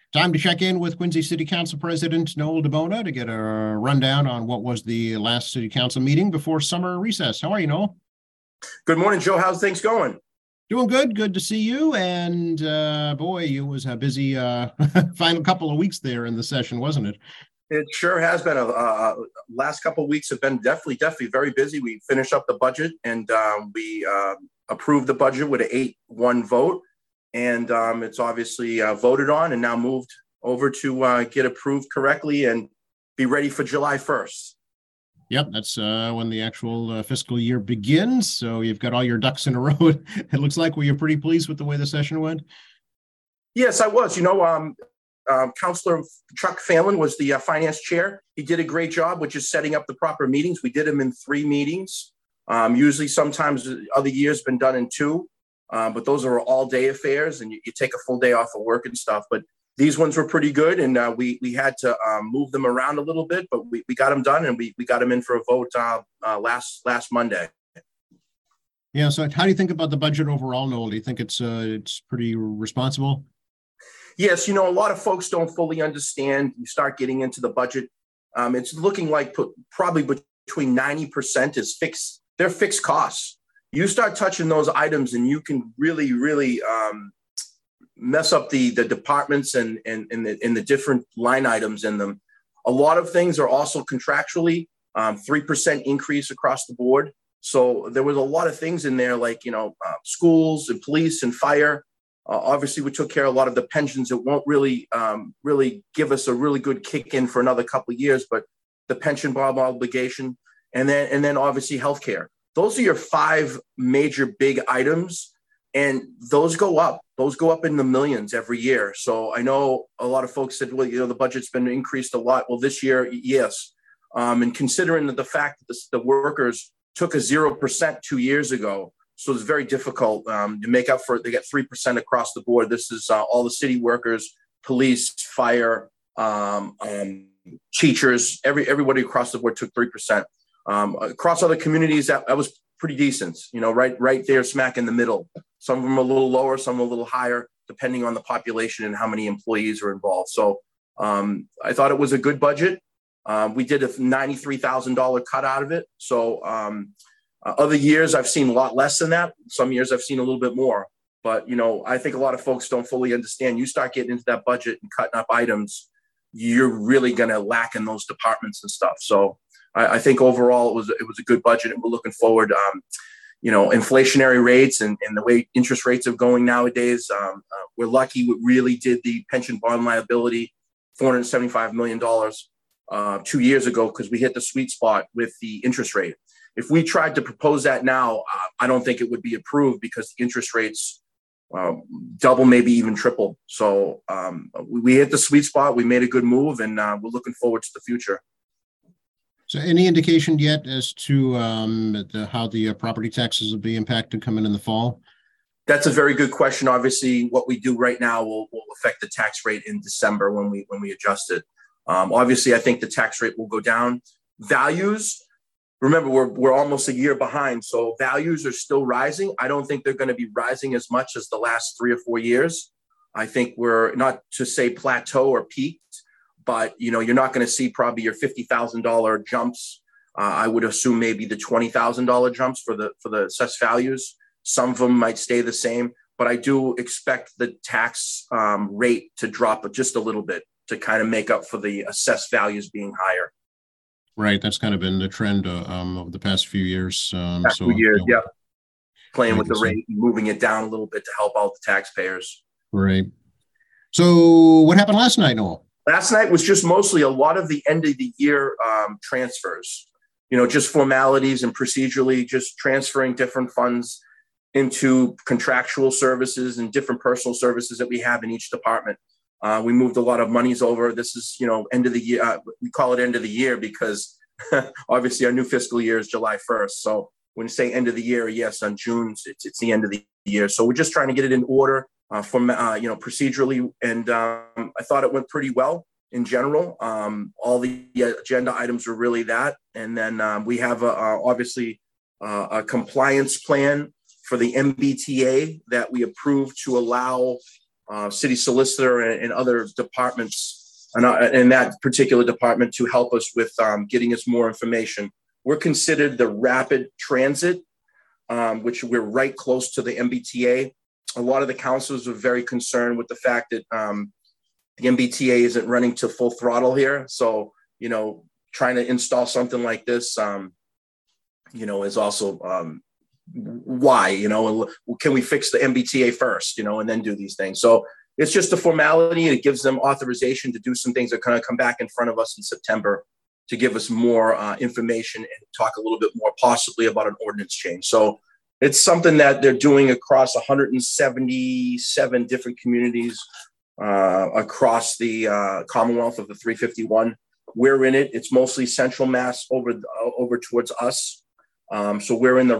Time to check in with Quincy City Council President Noel DeBona to get a rundown on what was the last City Council meeting before summer recess. How are you, Noel? Good morning, Joe. How's things going? Doing good. Good to see you. And boy, it was a busy final couple of weeks there in the session, wasn't it? It sure has been. Last couple of weeks have been definitely very busy. We finished up the budget and we approved the budget with an 8-1 vote. And it's obviously voted on and now moved over to get approved correctly and be ready for July 1st. Yep, that's when the actual fiscal year begins. So you've got all your ducks in a row. It looks like. Were you pretty pleased with the way the session went? Yes, I was. Councillor Chuck Phelan was the finance chair. He did a great job with just setting up the proper meetings. We did them in 3 meetings. Usually, sometimes other years been done in 2, but those are all day affairs, and you take a full day off of work and stuff. But these ones were pretty good, and we had to move them around a little bit, but we got them done, and we got them in for a vote last Monday. Yeah. So, how do you think about the budget overall, Noel? Do you think it's pretty responsible? Yes, a lot of folks don't fully understand. You start getting into the budget. It's looking like probably between 90% is fixed. They're fixed costs. You start touching those items and you can really mess up the departments and the different line items in them. A lot of things are also contractually 3% increase across the board. So there was a lot of things in there like, schools and police and fire. Obviously, we took care of a lot of the pensions. It won't really give us a really good kick in for another couple of years, but the pension bob obligation and then obviously healthcare. Those are your 5 major big items, and those go up. Those go up in the millions every year. So I know a lot of folks said, well, the budget's been increased a lot. Well, this year, yes. And considering the fact that the workers took a 0% 2 years ago, so it's very difficult to make up for it. They get 3% across the board. This is all the city workers, police, fire, teachers, everybody across the board took 3%. Across other communities, that was pretty decent, right there, smack in the middle. Some of them are a little lower, some are a little higher, depending on the population and how many employees are involved. So I thought it was a good budget. We did a $93,000 cut out of it. So other years, I've seen a lot less than that. Some years, I've seen a little bit more. But, I think a lot of folks don't fully understand. You start getting into that budget and cutting up items, you're really going to lack in those departments and stuff. So I think overall, it was a good budget, and we're looking forward. Inflationary rates and the way interest rates are going nowadays, we're lucky we really did the pension bond liability, $475 million 2 years ago because we hit the sweet spot with the interest rate. If we tried to propose that now, I don't think it would be approved because the interest rates double, maybe even triple. So we hit the sweet spot. We made a good move, and we're looking forward to the future. So any indication yet as to how the property taxes will be impacted coming in the fall? That's a very good question. Obviously, what we do right now will affect the tax rate in December when we adjust it. Obviously, I think the tax rate will go down. Values, remember, we're almost a year behind, so values are still rising. I don't think they're going to be rising as much as the last 3 or 4 years. I think we're not to say plateau or peaked, but you're not going to see probably your $50,000 jumps. I would assume maybe the $20,000 jumps for the assessed values. Some of them might stay the same, but I do expect the tax rate to drop just a little bit to kind of make up for the assessed values being higher. Right, that's kind of been the trend over the past few years. Yeah, playing with the rate and moving it down a little bit to help out the taxpayers. Right. So what happened last night, Noel? Last night was just mostly a lot of the end of the year transfers, just formalities and procedurally just transferring different funds into contractual services and different personal services that we have in each department. We moved a lot of monies over. This is, end of the year. We call it end of the year because obviously our new fiscal year is July 1st. So when you say end of the year, yes, on June, it's the end of the year. So we're just trying to get it in order procedurally. And I thought it went pretty well in general. All the agenda items were really that. And then we have obviously a compliance plan for the MBTA that we approved to allow city solicitor and other departments in that particular department to help us with getting us more information. We're considered the rapid transit, which we're right close to the MBTA. A lot of the councilors are very concerned with the fact that the MBTA isn't running to full throttle here. So, trying to install something like this, is also why, can we fix the MBTA first, and then do these things? So it's just a formality. It gives them authorization to do some things that kind of come back in front of us in September to give us more information and talk a little bit more possibly about an ordinance change. So it's something that they're doing across 177 different communities across the Commonwealth of the 351. We're in it. It's mostly Central Mass over towards us. So we're in the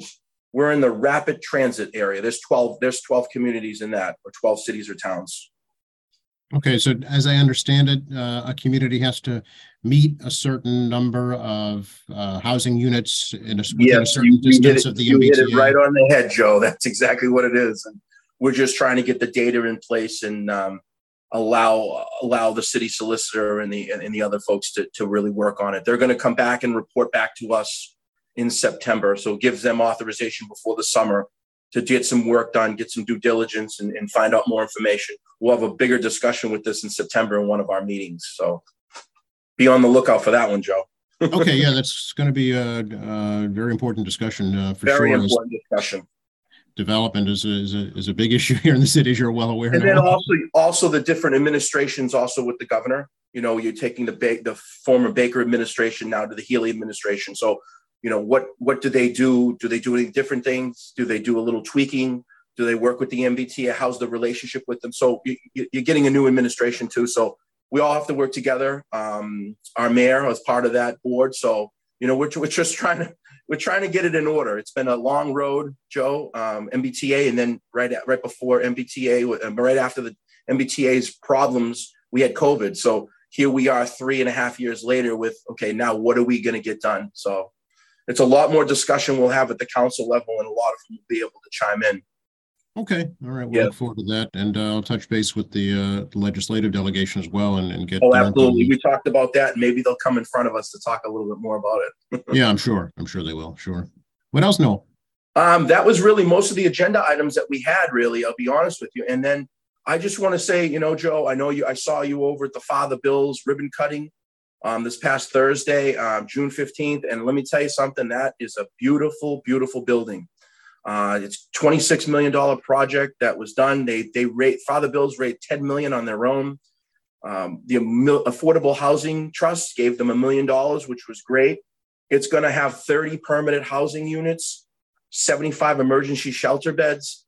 rapid transit area. There's 12 communities in that, or 12 cities or towns. Okay, so as I understand it, a community has to meet a certain number of housing units within a certain distance of the MBTA. You hit it right on the head, Joe. That's exactly what it is. And we're just trying to get the data in place and allow the city solicitor and the other folks to really work on it. They're going to come back and report back to us in September. So it gives them authorization before the summer to get some work done, get some due diligence, and find out more information. We'll have a bigger discussion with this in September in one of our meetings. So be on the lookout for that one, Joe. Okay, yeah, that's going to be a very important discussion for sure. Very important discussion. Development is a big issue here in the city, as you're well aware. And then also the different administrations, also with the governor. You're taking the former Baker administration now to the Healy administration. So what do they do? Do they do any different things? Do they do a little tweaking? Do they work with the MBTA? How's the relationship with them? So you're getting a new administration too. So we all have to work together. Our mayor is part of that board. So, we're just trying to get it in order. It's been a long road, Joe, MBTA. And then right before MBTA, right after the MBTA's problems, we had COVID. So here we are 3.5 years later with, okay, now what are we going to get done? So it's a lot more discussion we'll have at the council level, and a lot of them will be able to chime in. Okay. All right. We'll look forward to that. And I'll touch base with the legislative delegation as well and get. Oh, absolutely. We talked about that. And maybe they'll come in front of us to talk a little bit more about it. Yeah, I'm sure they will. Sure. What else, Noel? That was really most of the agenda items that we had, really. I'll be honest with you. And then I just want to say, Joe, I saw you over at the Father Bill's ribbon cutting this past Thursday, June 15th. And let me tell you something, that is a beautiful, beautiful building. It's $26 million project that was done. Father Bill's raised $10 million on their own. The Affordable Housing Trust gave them $1 million, which was great. It's going to have 30 permanent housing units, 75 emergency shelter beds,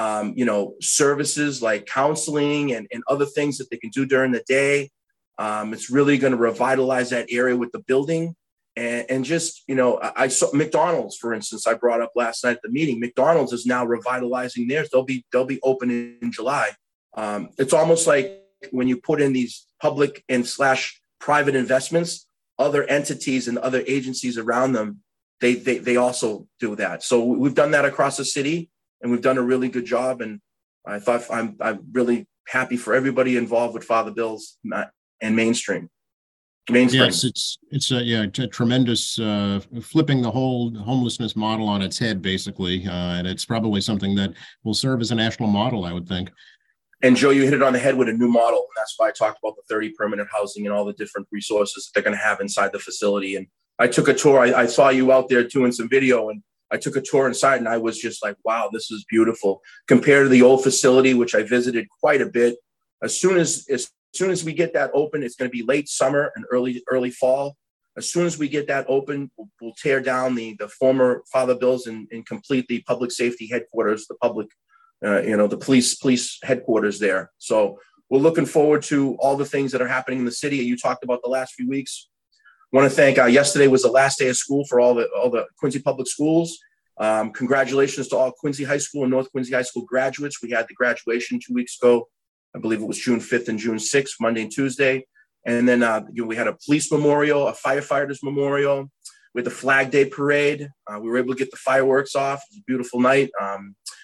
services like counseling and other things that they can do during the day. It's really going to revitalize that area with the building. And just, I saw McDonald's, for instance, I brought up last night at the meeting. McDonald's is now revitalizing theirs. They'll be open in July. It's almost like when you put in these public and / private investments, other entities and other agencies around them, they also do that. So we've done that across the city, and we've done a really good job. And I'm really happy for everybody involved with Father Bill's and Mainstream. Yes, it's a tremendous flipping the whole homelessness model on its head, basically, and it's probably something that will serve as a national model, I would think. And Joe, you hit it on the head with a new model, and that's why I talked about the 30 permanent housing and all the different resources that they're going to have inside the facility. And I took a tour. I saw you out there doing some video, and I took a tour inside, and I was just like, wow, this is beautiful compared to the old facility, which I visited quite a bit. As soon as we get that open, it's going to be late summer and early fall. As soon as we get that open, we'll tear down the former Father Bill's and complete the public safety headquarters, the public, the police headquarters there. So we're looking forward to all the things that are happening in the city. You talked about the last few weeks. I want to thank, yesterday was the last day of school for all the Quincy public schools. Congratulations to all Quincy High School and North Quincy High School graduates. We had the graduation 2 weeks ago. I believe it was June 5th and June 6th, Monday and Tuesday. And then we had a police memorial, a firefighters memorial with the Flag Day parade. We were able to get the fireworks off. It was a beautiful night.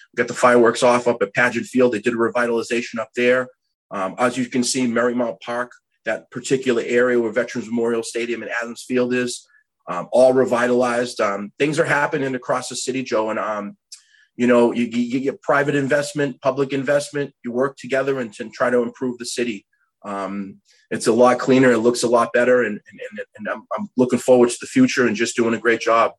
got the fireworks off up at Pageant Field. They did a revitalization up there. As you can see, Marymount Park, that particular area where Veterans Memorial Stadium and Adams Field is, all revitalized. Things are happening across the city, Joe, and you get private investment, public investment. You work together and try to improve the city. It's a lot cleaner. It looks a lot better, and I'm looking forward to the future and just doing a great job.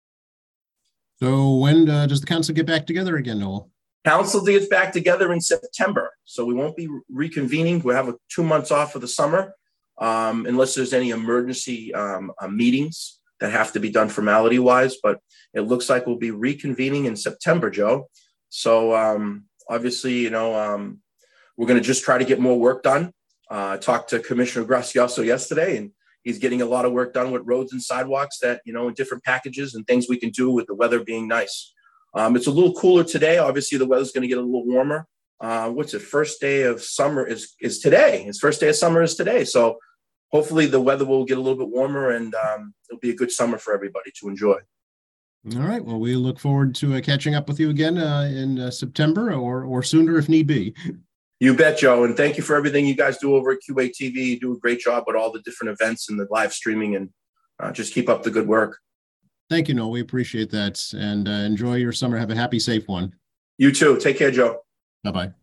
So when does the council get back together again, Noel? Council gets back together in September, so we won't be reconvening. We'll have 2 months off for the summer, unless there's any emergency meetings that have to be done formality-wise. But it looks like we'll be reconvening in September, Joe. So obviously, we're going to just try to get more work done. I talked to Commissioner Gracioso yesterday, and he's getting a lot of work done with roads and sidewalks that, in different packages and things we can do with the weather being nice. It's a little cooler today. Obviously, the weather's going to get a little warmer. What's it? First day of summer is today. His first day of summer is today. So hopefully the weather will get a little bit warmer, and it'll be a good summer for everybody to enjoy. All right. Well, we look forward to catching up with you again in September or sooner if need be. You bet, Joe. And thank you for everything you guys do over at QATV. You do a great job with all the different events and the live streaming, and just keep up the good work. Thank you, Noel. We appreciate that. And enjoy your summer. Have a happy, safe one. You too. Take care, Joe. Bye-bye.